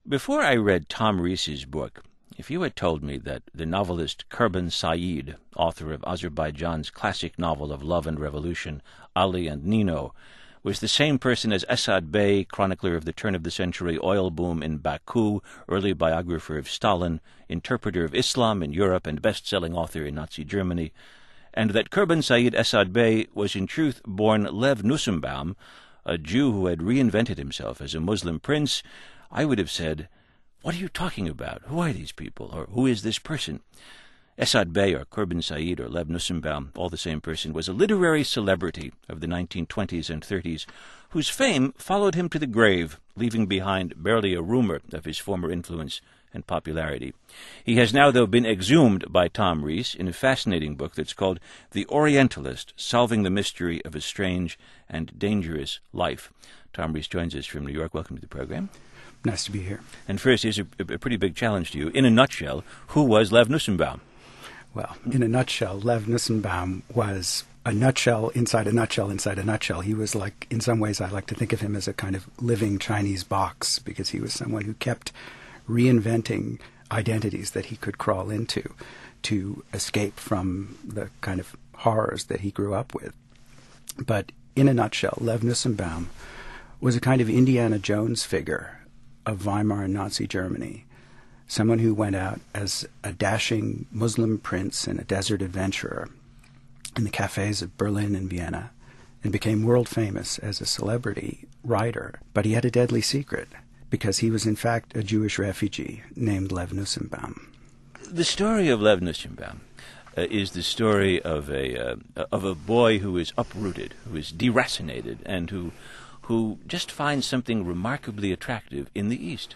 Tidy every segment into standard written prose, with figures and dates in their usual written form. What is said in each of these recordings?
Before I read Tom Rees's book, if you had told me that the novelist Kurban Said, author of Azerbaijan's classic novel of love and revolution, Ali and Nino, was the same person as Esad Bey, chronicler of the turn-of-the-century oil boom in Baku, early biographer of Stalin, interpreter of Islam in Europe, and best-selling author in Nazi Germany, and that Kurban Said Esad Bey was in truth born Lev Nussembaum, a Jew who had reinvented himself as a Muslim prince, I would have said, "What are you talking about? Who are these people? Or who is this person?" Esad Bey, or Kurban Said, or Lev Nussembaum, all the same person, was a literary celebrity of the 1920s and 30s, whose fame followed him to the grave, leaving behind barely a rumor of his former influence and popularity. He has now, though, been exhumed by Tom Rees in a fascinating book that's called The Orientalist, Solving the Mystery of a Strange and Dangerous Life. Tom Rees joins us from New York. Welcome to the program. Nice to be here. And first, here's a pretty big challenge to you. In a nutshell, who was Lev Nussembaum? Well, in a nutshell, Lev Nussembaum was a nutshell inside a nutshell inside a nutshell. He was like, in some ways, I like to think of him as a kind of living Chinese box, because he was someone who kept reinventing identities that he could crawl into to escape from the kind of horrors that he grew up with. But in a nutshell, Lev Nussembaum was a kind of Indiana Jones figure of Weimar and Nazi Germany, someone who went out as a dashing Muslim prince and a desert adventurer in the cafes of Berlin and Vienna, and became world famous as a celebrity writer. But he had a deadly secret, because he was in fact a Jewish refugee named Lev Nussembaum. The story of Lev Nussembaum is the story of a boy who is uprooted, who is deracinated, and who just finds something remarkably attractive in the East.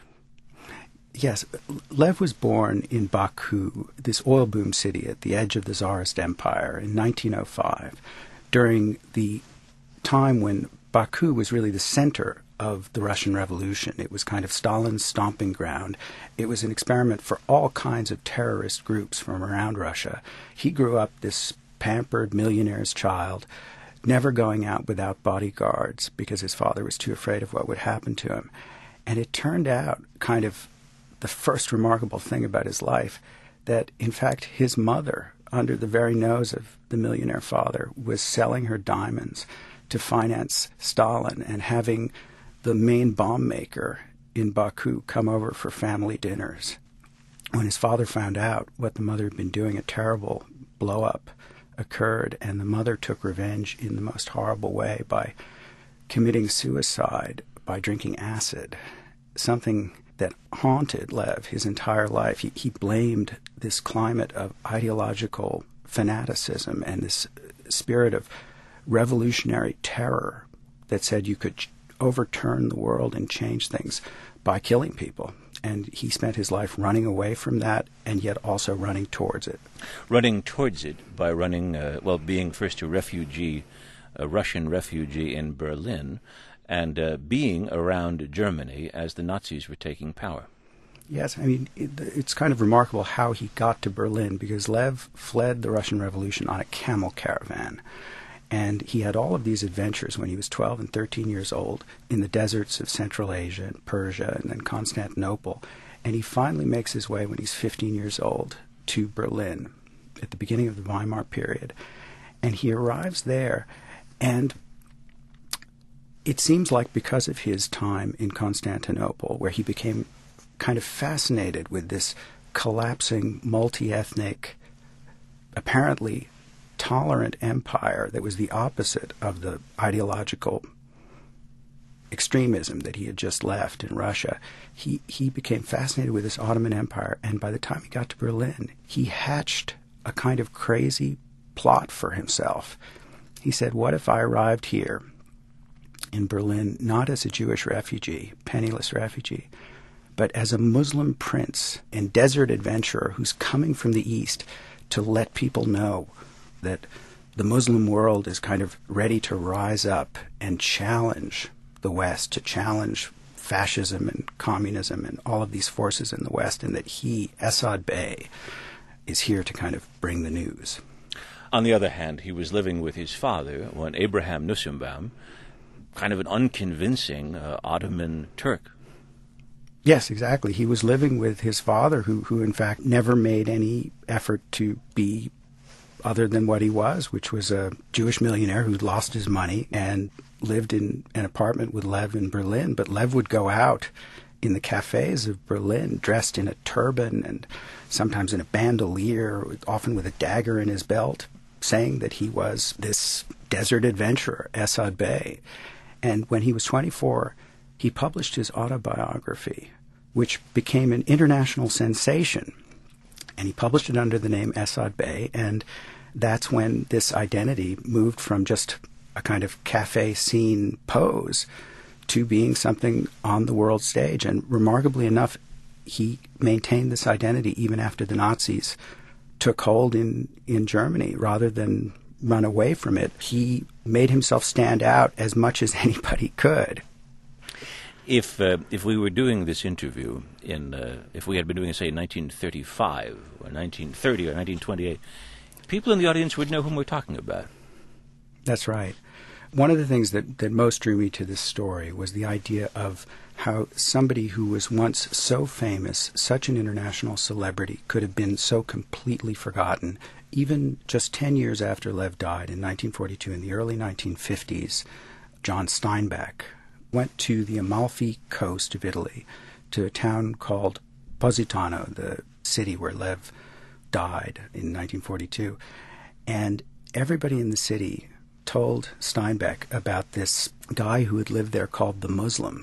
Yes, Lev was born in Baku, this oil boom city at the edge of the Tsarist Empire, in 1905, during the time when Baku was really the center of the Russian Revolution. It was kind of Stalin's stomping ground. It was an experiment for all kinds of terrorist groups from around Russia. He grew up this pampered millionaire's child, never going out without bodyguards because his father was too afraid of what would happen to him. And it turned out, kind of the first remarkable thing about his life, that in fact his mother, under the very nose of the millionaire father, was selling her diamonds to finance Stalin and having the main bomb maker in Baku come over for family dinners. When his father found out what the mother had been doing, a terrible blow-up occurred, and the mother took revenge in the most horrible way by committing suicide by drinking acid, something that haunted Lev his entire life. He blamed this climate of ideological fanaticism and this spirit of revolutionary terror that said you could overturn the world and change things by killing people. And he spent his life running away from that and yet also running towards it. Running towards it by being first a refugee, a Russian refugee in Berlin, and being around Germany as the Nazis were taking power. Yes, I mean, it's kind of remarkable how he got to Berlin, because Lev fled the Russian Revolution on a camel caravan. And he had all of these adventures when he was 12 and 13 years old in the deserts of Central Asia and Persia and then Constantinople. And he finally makes his way when he's 15 years old to Berlin at the beginning of the Weimar period. And he arrives there, and it seems like because of his time in Constantinople, where he became kind of fascinated with this collapsing, multi-ethnic, apparently tolerant empire that was the opposite of the ideological extremism that he had just left in Russia. He became fascinated with this Ottoman Empire, and by the time he got to Berlin, he hatched a kind of crazy plot for himself. He said, what if I arrived here in Berlin not as a Jewish refugee, penniless refugee, but as a Muslim prince and desert adventurer who's coming from the East to let people know that the Muslim world is kind of ready to rise up and challenge the West, to challenge fascism and communism and all of these forces in the West, and that he, Esad Bey, is here to kind of bring the news. On the other hand, he was living with his father, one Abraham Nussembaum, kind of an unconvincing Ottoman Turk. Yes, exactly. He was living with his father, who in fact never made any effort to be other than what he was, which was a Jewish millionaire who'd lost his money and lived in an apartment with Lev in Berlin. But Lev would go out in the cafes of Berlin dressed in a turban and sometimes in a bandolier, often with a dagger in his belt, saying that he was this desert adventurer, Esad Bey. And when he was 24, he published his autobiography, which became an international sensation. And he published it under the name Esad Bey, and that's when this identity moved from just a kind of cafe scene pose to being something on the world stage. And remarkably enough, he maintained this identity even after the Nazis took hold in Germany. Rather than run away from it, he made himself stand out as much as anybody could. If we were doing this interview if we had been doing it, say, in 1935 or 1930 or 1928, people in the audience would know whom we're talking about. That's right. One of the things that most drew me to this story was the idea of how somebody who was once so famous, such an international celebrity, could have been so completely forgotten. Even just 10 years after Lev died in 1942, in the early 1950s, John Steinbeck went to the Amalfi coast of Italy, to a town called Positano, the city where Lev died in 1942. And everybody in the city told Steinbeck about this guy who had lived there called the Muslim.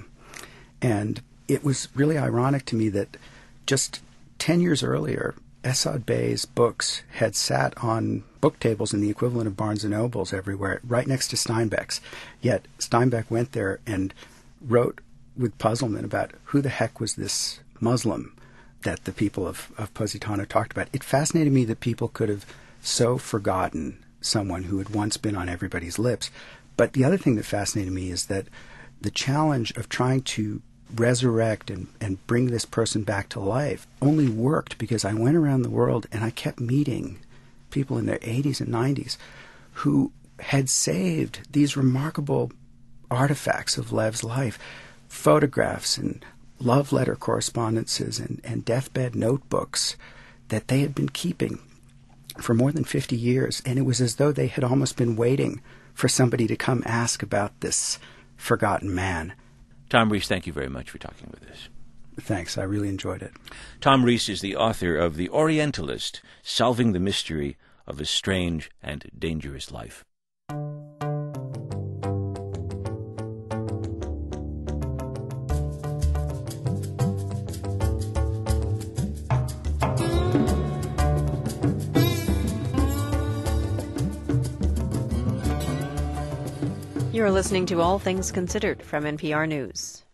And it was really ironic to me that just 10 years earlier, Esad Bey's books had sat on book tables in the equivalent of Barnes & Nobles everywhere, right next to Steinbeck's. Yet Steinbeck went there and wrote with puzzlement about who the heck was this Muslim that the people of Positano talked about. It fascinated me that people could have so forgotten someone who had once been on everybody's lips. But the other thing that fascinated me is that the challenge of trying to resurrect and bring this person back to life only worked because I went around the world and I kept meeting people in their 80s and 90s who had saved these remarkable artifacts of Lev's life, photographs and love letter correspondences and deathbed notebooks that they had been keeping for more than 50 years. And it was as though they had almost been waiting for somebody to come ask about this forgotten man. Tom Rees, thank you very much for talking with us. Thanks. I really enjoyed it. Tom Rees is the author of The Orientalist, Solving the Mystery of a Strange and Dangerous Life. You're listening to All Things Considered from NPR News.